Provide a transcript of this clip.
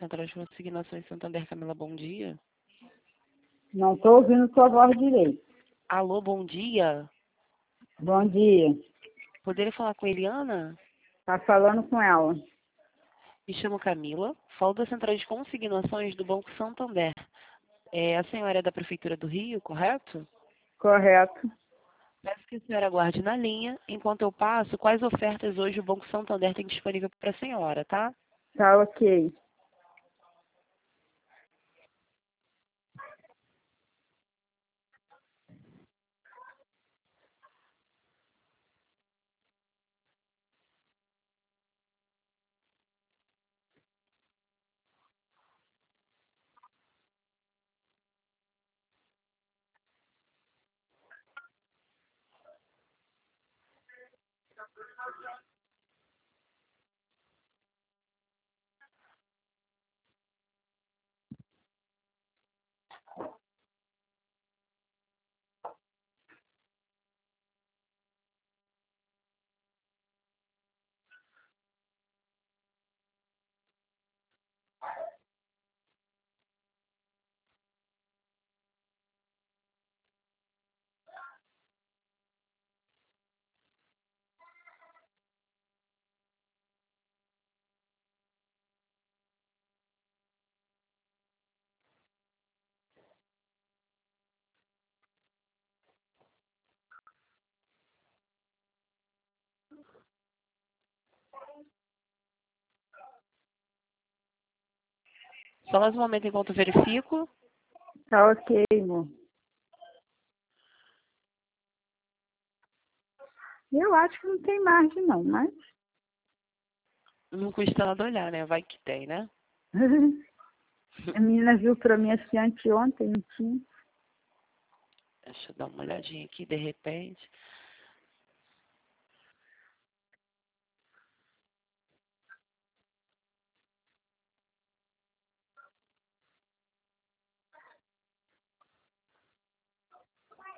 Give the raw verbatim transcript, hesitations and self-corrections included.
Central de Consignações Santander, Camila, bom dia. Não estou ouvindo sua voz direito. Alô, bom dia. Bom dia. Poderia falar com a Eliana? Tá falando com ela. Me chamo Camila, falo da Central de Consignações do Banco Santander. É, a senhora é da Prefeitura do Rio, correto? Correto. Peço que a senhora aguarde na linha, enquanto eu passo quais ofertas hoje o Banco Santander tem disponível para a senhora, tá? Tá ok. Só mais um momento enquanto eu verifico. Tá ok, amor. Eu acho que não tem margem não, mas... Não custa nada olhar, né? Vai que tem, né? A menina viu pra mim assim anteontem, não tinha. Deixa eu dar uma olhadinha aqui, de repente.